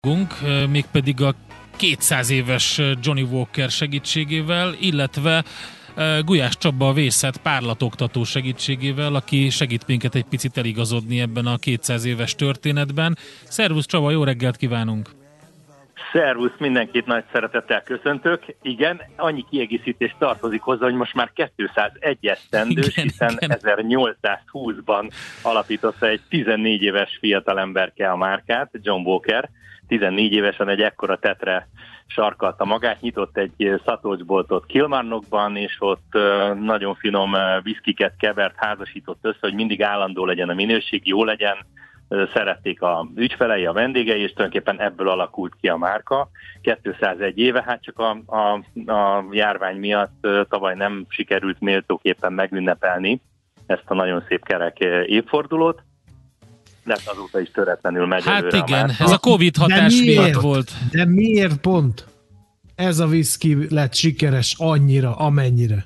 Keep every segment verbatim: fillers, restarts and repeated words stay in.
Mégpedig a kétszáz éves Johnny Walker segítségével, illetve Gulyás Csaba a Vészet párlatoktató segítségével, aki segít minket egy picit eligazodni ebben a kétszáz éves történetben. Szervusz Csaba, jó reggelt kívánunk! Szervusz, mindenkit nagy szeretettel köszöntök. Igen, annyi kiegészítés tartozik hozzá, hogy most már kétszázegy esztendős, hiszen igen. ezernyolcszázhúszban alapította egy tizennégy éves fiatalemberke a márkát, John Walker. tizennégy évesen egy ekkora tetre sarkalta magát, nyitott egy szatolcsboltot Kilmarnockban, és ott nagyon finom viszkiket kevert, házasított össze, hogy mindig állandó legyen a minőség, jó legyen, szerették a ügyfelei, a vendégei, és tulajdonképpen ebből alakult ki a márka. kétszázegy éve, hát csak a, a, a járvány miatt tavaly nem sikerült méltóképpen megünnepelni ezt a nagyon szép kerek évfordulót, de azóta is töretlenül megy hát előre. Hát igen, a ez a Covid hatás miatt volt. De miért pont ez a whisky lett sikeres annyira, amennyire?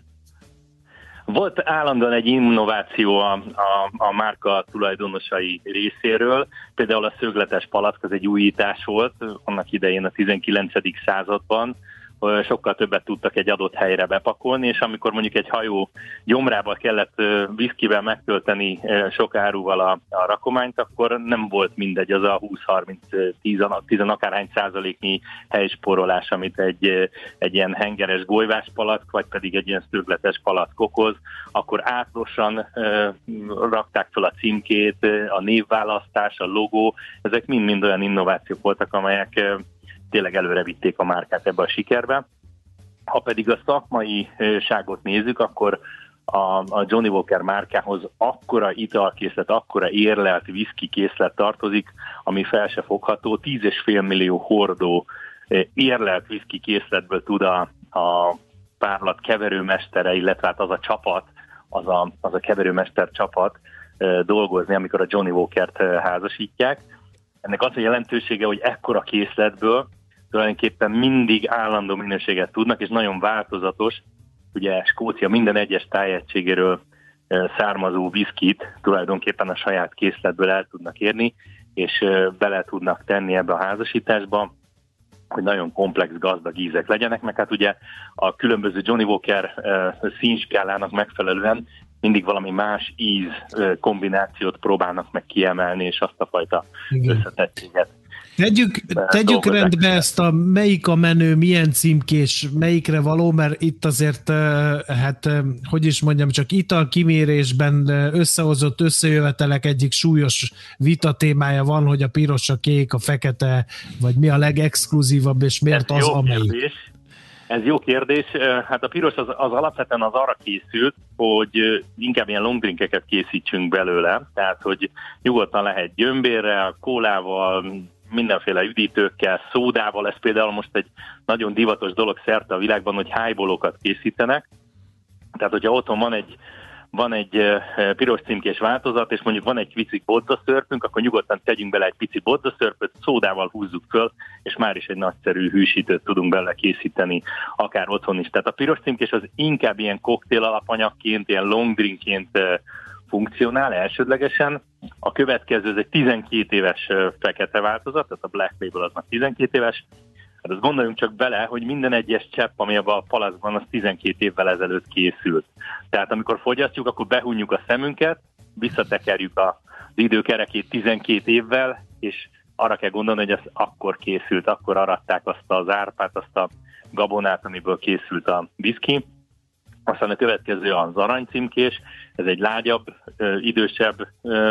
Volt állandóan egy innováció a, a, a márka tulajdonosai részéről, például a szögletes palack az egy újítás volt, annak idején a tizenkilencedik században, sokkal többet tudtak egy adott helyre bepakolni, és amikor mondjuk egy hajó gyomrába kellett viszkivel megtölteni sok áruval a, a rakományt, akkor nem volt mindegy az a húsz-harminc-tíz akárhány százaléknyi helyspórolás, amit egy, egy ilyen hengeres golyvás palack, vagy pedig egy ilyen szögletes palack okoz, akkor átlosan e, rakták fel a címkét, a névválasztás, a logó, ezek mind-mind olyan innovációk voltak, amelyek e, tényleg előre vitték a márkát ebbe a sikerbe. Ha pedig a szakmaiságot nézzük, akkor a, a Johnny Walker márkához akkora italkészlet, akkora érlelt whisky készlet tartozik, ami fel se fogható. tíz és fél millió hordó érlelt whisky készletből tud a, a párlat keverőmestere, illetve hát az a csapat, az a, az a keverőmester csapat dolgozni, amikor a Johnny Walkert házasítják. Ennek az a jelentősége, hogy ekkora készletből tulajdonképpen mindig állandó minőséget tudnak, és nagyon változatos. Ugye Skócia minden egyes tájegységéről származó viszkit tulajdonképpen a saját készletből el tudnak érni, és bele tudnak tenni ebbe a házasításba, hogy nagyon komplex, gazdag ízek legyenek, meg hát ugye a különböző Johnny Walker színskálának megfelelően mindig valami más íz kombinációt próbálnak meg kiemelni, és azt a fajta igen. összetettséget. Tegyük, tegyük rendbe ezt a melyik a menő, milyen címkés, melyikre való, mert itt azért, hát, hogy is mondjam, csak italkimérésben összehozott összejövetelek egyik súlyos vita témája van, hogy a piros, a kék, a fekete, vagy mi a legexkluzívabb, és miért ez az, amelyik. Kérdés. Ez jó kérdés. Hát a piros az, az alapvetően az arra készült, hogy inkább ilyen longdrinkeket készítsünk belőle, tehát hogy nyugodtan lehet gyömbérrel, kólával, mindenféle üdítőkkel, szódával, ez például most egy nagyon divatos dolog szerte a világban, hogy highballokat készítenek. Tehát, hogyha otthon van egy, van egy piros címkés változat, és mondjuk van egy pici bodzaszörpünk, akkor nyugodtan tegyünk bele egy pici bodzaszörpöt, szódával húzzuk föl, és már is egy nagyszerű hűsítőt tudunk bele készíteni, akár otthon is. Tehát a piros címkés az inkább ilyen koktél alapanyagként, ilyen long drinkként funkcionál elsődlegesen. A következő, ez egy tizenkét éves fekete változat, tehát a Black Label az már tizenkét éves. Hát azt gondoljunk csak bele, hogy minden egyes csepp, ami abban a palackban, az tizenkét évvel ezelőtt készült. Tehát amikor fogyasztjuk, akkor behunjuk a szemünket, visszatekerjük az időkerekét tizenkét évvel, és arra kell gondolni, hogy ez akkor készült, akkor aratták azt az árpát, azt a gabonát, amiből készült a whisky. Aztán a következő az aranycímkés, ez egy lágyabb, idősebb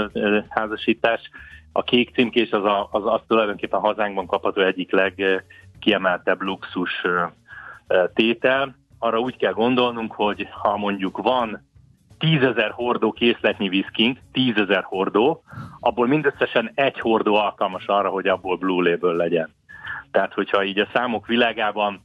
házasítás. A kék címkés az, a, az, az tulajdonképpen a hazánkban kapható egyik legkiemeltebb luxus tétel. Arra úgy kell gondolnunk, hogy ha mondjuk van tízezer hordó készletnyi viszkink, tízezer hordó, abból mindösszesen egy hordó alkalmas arra, hogy abból Blue Label legyen. Tehát, hogyha így a számok világában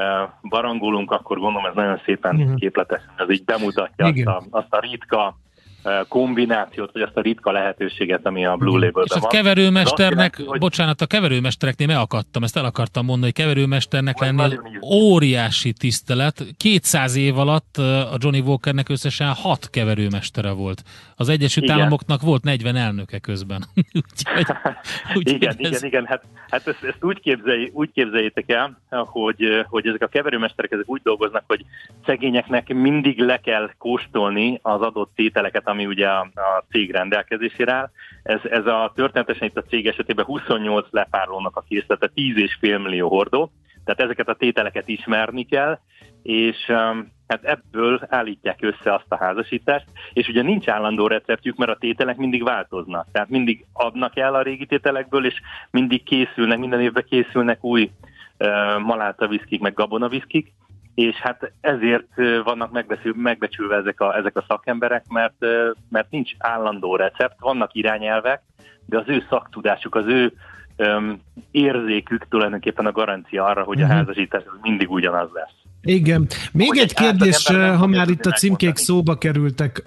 barangolunk, akkor gondolom ez nagyon szépen uh-huh. képletesen, ez így bemutatja azt a, azt a ritka kombinációt, vagy azt a ritka lehetőséget, ami a Blue Label-ben van. És a keverőmesternek, jelenti, hogy... bocsánat, a keverőmestereknél meg akartam, ezt el akartam mondani, hogy keverőmesternek lennél óriási tisztelet. kétszáz év alatt a Johnny Walkernek összesen hat keverőmestere volt. Az Egyesült igen. Államoknak volt negyven elnöke közben. úgyhogy, úgy igen, ez... igen, igen, hát, hát ezt, ezt úgy, képzelj, úgy képzeljétek el, hogy, hogy ezek a keverőmesterek ezek úgy dolgoznak, hogy szegényeknek mindig le kell kóstolni az adott tételeket, ami ugye a, a cég rendelkezésére áll. Ez, ez a történetesen itt a cég esetében huszonnyolc lepárlónak a készlete, tíz és fél millió hordó, tehát ezeket a tételeket ismerni kell, és um, hát ebből állítják össze azt a házasítást, és ugye nincs állandó receptjük, mert a tételek mindig változnak, tehát mindig adnak el a régi tételekből, és mindig készülnek, minden évben készülnek új uh, maláta viszkik, meg gabona viszkik, és hát ezért vannak megbecsülve ezek a, ezek a szakemberek, mert, mert nincs állandó recept, vannak irányelvek, de az ő szaktudásuk, az ő öm, érzékük tulajdonképpen a garancia arra, hogy uh-huh. a házasítás mindig ugyanaz lesz. Igen. Még hogy egy kérdés, ha már itt a címkék szóba kerültek,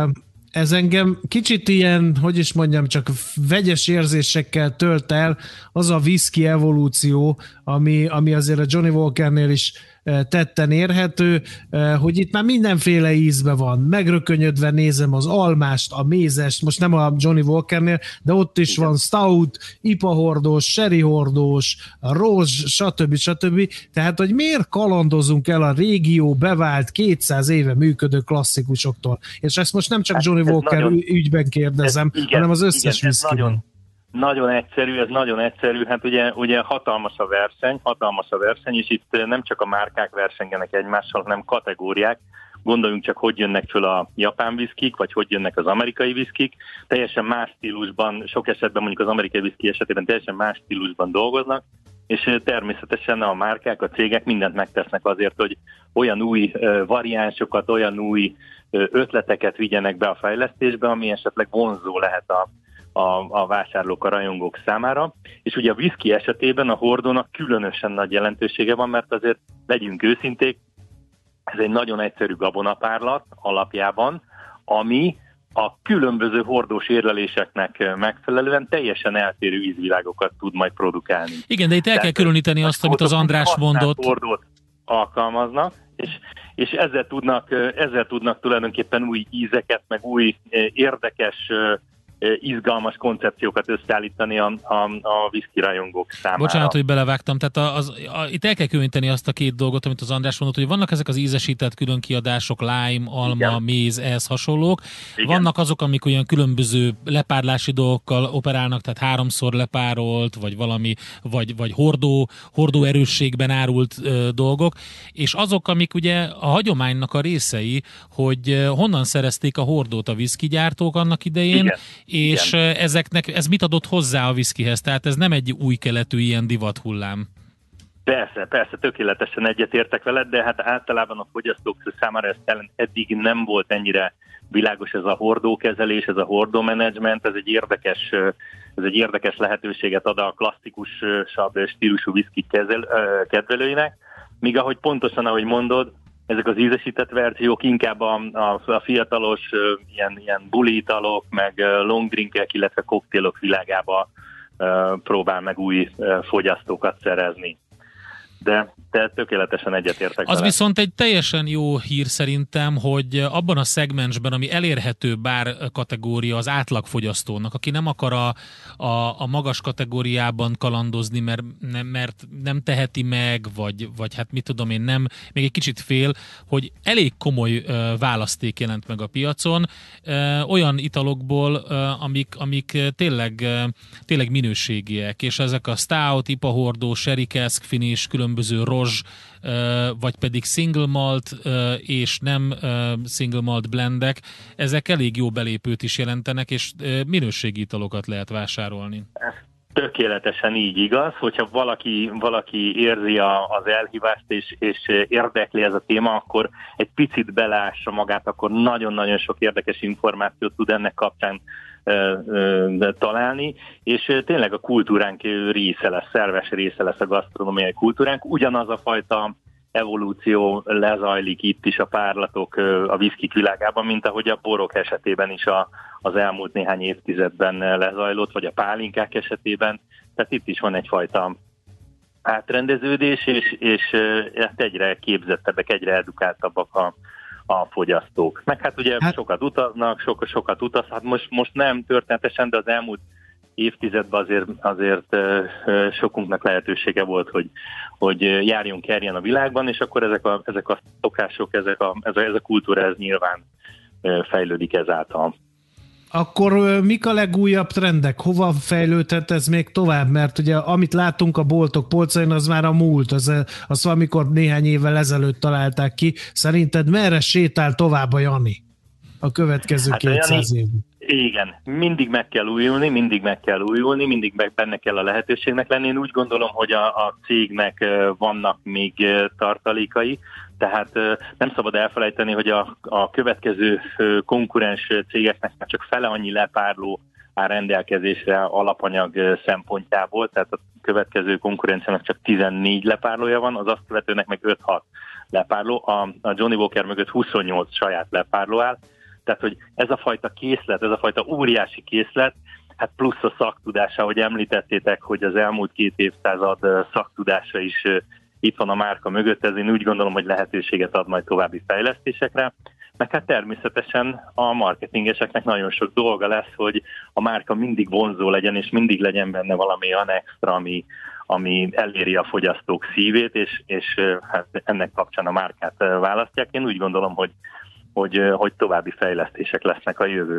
ez engem kicsit ilyen, hogy is mondjam, csak vegyes érzésekkel tölt el az a whisky evolúció, ami, ami azért a Johnny Walkernél is tetten érhető, hogy itt már mindenféle ízbe van. Megrökönyödve nézem az almást, a mézest, most nem a Johnny Walkernél, de ott is igen. van stout, ipahordós, sherryhordós, rózs, stb. stb. Tehát, hogy miért kalandozunk el a régió bevált kétszáz éve működő klasszikusoktól? És ezt most nem csak Johnny ez Walker nagyon, ügyben kérdezem, ez, igen, hanem az összes whiskyben. Nagyon egyszerű, ez nagyon egyszerű, hát ugye, ugye hatalmas a verseny, hatalmas a verseny, és itt nem csak a márkák versengenek egymással, hanem kategóriák. Gondoljunk csak, hogy jönnek föl a japán viszkik, vagy hogy jönnek az amerikai viszkik. Teljesen más stílusban, sok esetben mondjuk az amerikai viszki esetében teljesen más stílusban dolgoznak, és természetesen a márkák, a cégek mindent megtesznek azért, hogy olyan új variánsokat, olyan új ötleteket vigyenek be a fejlesztésbe, ami esetleg vonzó lehet a A, a vásárlók, a rajongók számára. És ugye a whisky esetében a hordónak különösen nagy jelentősége van, mert azért legyünk őszinték, ez egy nagyon egyszerű gabonapárlat alapjában, ami a különböző hordós érleléseknek megfelelően teljesen eltérő ízvilágokat tud majd produkálni. Igen, de itt el Tehát kell különíteni azt, amit az András mondott. Hordót alkalmaznak, és, és ezzel, tudnak, ezzel tudnak tulajdonképpen új ízeket, meg új érdekes izgalmas koncepciókat összeállítani a, a, a whisky rajongók számára. Bocsánat, hogy belevágtam, tehát az, a, itt el kell különíteni azt a két dolgot, amit az András mondott, hogy vannak ezek az ízesített különkiadások, lime, alma, igen. méz, ehhez hasonlók. Igen. Vannak azok, amik olyan különböző lepárlási dolgokkal operálnak, tehát háromszor lepárolt, vagy valami, vagy, vagy hordó, hordó erősségben árult ö, dolgok, és azok, amik ugye a hagyománynak a részei, hogy honnan szerezték a hordót a whisky gyártók annak idején, igen. és igen. ezeknek, ez mit adott hozzá a whiskyhez? Tehát ez nem egy új keletű ilyen divathullám. Persze, persze, tökéletesen egyetértek veled, de hát általában a fogyasztók számára ez eddig nem volt ennyire világos ez a hordókezelés, ez a hordómenedzsment, ez egy érdekes, ez egy érdekes lehetőséget ad a klasszikusabb stílusú whisky kedvelőinek, míg ahogy pontosan, ahogy mondod, ezek az ízesített verziók inkább a, a, a fiatalos ilyen, ilyen buliitalok, meg long drinkek, illetve koktélok világába uh, próbál meg új uh, fogyasztókat szerezni. De, de tökéletesen egyetértek. Az vele. Viszont egy teljesen jó hír szerintem, hogy abban a szegmensben, ami elérhető bár kategória az átlagfogyasztónak, aki nem akar a, a, a magas kategóriában kalandozni, mert nem, mert nem teheti meg, vagy, vagy hát mit tudom én, nem, még egy kicsit fél, hogy elég komoly uh, választék jelent meg a piacon, uh, olyan italokból, uh, amik, amik tényleg, uh, tényleg minőségiek, és ezek a stout, ipahordó, sherry cask finish, különböző rozs, vagy pedig single malt és nem single malt blendek, ezek elég jó belépőt is jelentenek, és minőségi italokat lehet vásárolni. Tökéletesen így igaz, hogyha valaki, valaki érzi a, az elhívást, és, és érdekli ez a téma, akkor egy picit beleássa magát, akkor nagyon-nagyon sok érdekes információt tud ennek kapcsán találni, és tényleg a kultúránk része lesz, szerves része lesz a gasztronómiai kultúránk. Ugyanaz a fajta evolúció lezajlik itt is a párlatok a viszkik világában, mint ahogy a borok esetében is a, az elmúlt néhány évtizedben lezajlott, vagy a pálinkák esetében. Tehát itt is van egyfajta átrendeződés, és, és ezt egyre képzettebbek, egyre edukáltabbak a, a fogyasztók. Meg hát ugye hát, sokat utaznak, sokat, sokat utazhat. Most, most nem történetesen, de az elmúlt évtizedben azért, azért sokunknak lehetősége volt, hogy, hogy járjon, kerjen a világban, és akkor ezek a, ezek a szokások, ezek a, ez, a, ez a kultúra, ez nyilván fejlődik ezáltal. Akkor mik a legújabb trendek? Hova fejlődhet ez még tovább? Mert ugye amit látunk a boltok polcain, az már a múlt, az, az valamikor néhány évvel ezelőtt találták ki. Szerinted merre sétál tovább a Jani a következő hát kétszáz évben? Igen, mindig meg kell újulni, mindig meg kell újulni, mindig meg benne kell a lehetőségnek lenni. Én úgy gondolom, hogy a, a cégnek vannak még tartalékai, tehát nem szabad elfelejteni, hogy a, a következő konkurens cégeknek már csak fele annyi lepárló áll rendelkezésre alapanyag szempontjából, tehát a következő konkurenciának csak tizennégy lepárlója van, az azt követőnek meg öt-hat lepárló, a, a Johnnie Walker mögött huszonnyolc saját lepárló áll, tehát hogy ez a fajta készlet, ez a fajta óriási készlet, hát plusz a szaktudása, ahogy említettétek, hogy az elmúlt két évszázad szaktudása is itt van a márka mögött, ez én úgy gondolom, hogy lehetőséget ad majd további fejlesztésekre, meg hát természetesen a marketingeseknek nagyon sok dolga lesz, hogy a márka mindig vonzó legyen, és mindig legyen benne valami olyan extra, ami, ami eléri a fogyasztók szívét, és, és hát ennek kapcsán a márkát választják. Én úgy gondolom, hogy, hogy, hogy további fejlesztések lesznek a jövő.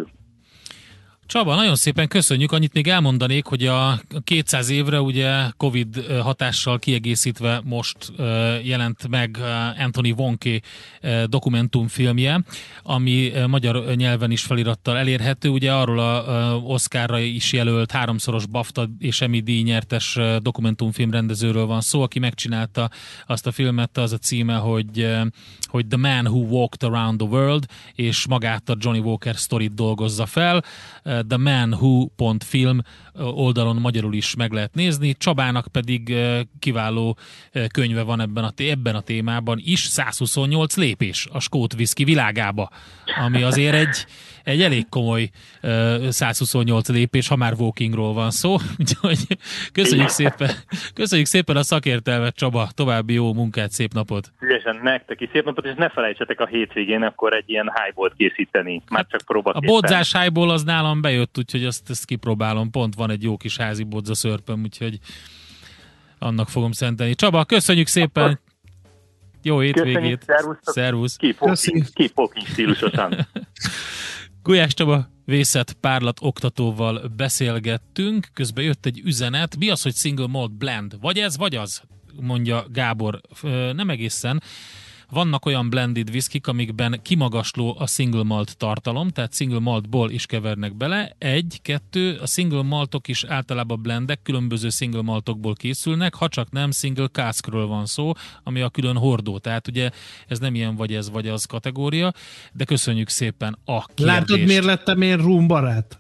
Csaba, nagyon szépen köszönjük. Annyit még elmondanék, hogy a kétszáz évre ugye Covid hatással kiegészítve most jelent meg Anthony Wonké dokumentumfilmje, ami magyar nyelven is felirattal elérhető. Ugye arról a Oscarra is jelölt háromszoros BAFTA és Emmy díj nyertes dokumentumfilm rendezőről van szó, aki megcsinálta azt a filmet, az a címe, hogy, hogy The Man Who Walked Around the World, és magát a Johnnie Walker sztorit dolgozza fel. The Man Who pont film oldalon magyarul is meg lehet nézni. Csabának pedig kiváló könyve van ebben a, ebben a témában is, százhuszonnyolc lépés a skót viszki világába, ami azért egy, egy elég komoly százhuszonnyolc lépés, ha már walkingról van szó. Úgyhogy köszönjük szépen, köszönjük szépen a szakértelmet, Csaba, további jó munkát, szép napot! Szívesen, nektek is szép napot, és ne felejtsetek a hétvégén akkor egy ilyen highballt készíteni, már csak próbaképpen. A bodzás highball az nálam bejött, úgyhogy azt, ezt kipróbálom, pont van egy jó kis házi bodza szörpöm, úgyhogy annak fogom szentelni. Csaba, köszönjük szépen! Akkor jó hétvégét! Szervusz! Kipoking stílusosan! Gulyás Csaba vészett párlat oktatóval beszélgettünk, közben jött egy üzenet. Mi az, hogy single malt blend? Vagy ez, vagy az? Mondja Gábor. Nem egészen. Vannak olyan blended viszkik, amikben kimagasló a single malt tartalom, tehát single maltból is kevernek bele. Egy, kettő, a single maltok is általában blendek, különböző single maltokból készülnek, ha csak nem single caskről van szó, ami a külön hordó. Tehát ugye ez nem ilyen vagy ez, vagy az kategória, de köszönjük szépen a kérdést. Látod, miért lettem én rum barát?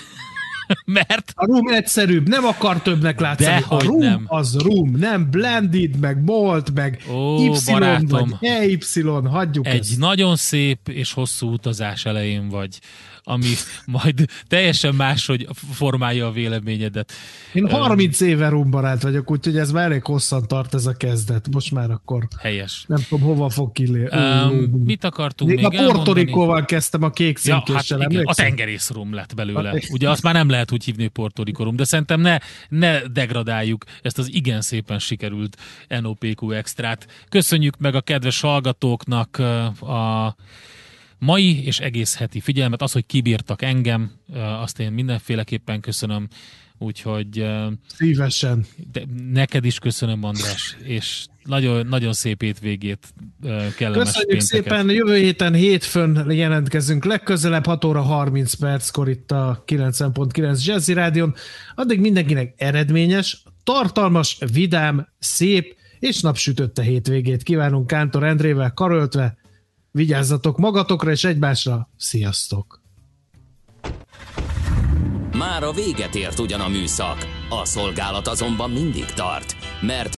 Mert? A rum egyszerűbb, nem akar többnek látszani. A rum nem. Az rum, nem blended, meg malt, meg Ó, Y, barátom, vagy E Y, hagyjuk egy ezt. nagyon szép és hosszú utazás elején vagy, ami majd teljesen máshogy formálja a véleményedet. Én harminc um, éve rumbarát vagyok, úgyhogy ez már elég hosszan tart ez a kezdet. Most már akkor helyes. Nem tudom, hova fog kilépni. Um, mit akartunk még, még a Puerto Ricóval kezdtem a kék színkéssel. Ja, hát a tengerész rum lett belőle. Ugye azt már nem lehet úgy hívni, hogy Puerto Rico rum, de szerintem ne, ne degradáljuk ezt az igen szépen sikerült en o pé kú extrát. Köszönjük meg a kedves hallgatóknak a mai és egész heti figyelmet, az, hogy kibírtak engem, azt én mindenféleképpen köszönöm, úgyhogy szívesen. De neked is köszönöm, András, és nagyon, nagyon szép hétvégét, kellemes Köszönjük pénteket. Szépen, jövő héten hétfőn jelentkezünk legközelebb, hat óra harminc perckor itt a kilencven pont kilenc Jazzy Rádion. Addig mindenkinek eredményes, tartalmas, vidám, szép és napsütötte hétvégét kívánunk Kántor Endrével karöltve. Vigyázzatok magatokra és egymásra. Sziasztok! Már a véget ért ugyan a műszak, a szolgálat azonban mindig tart, mert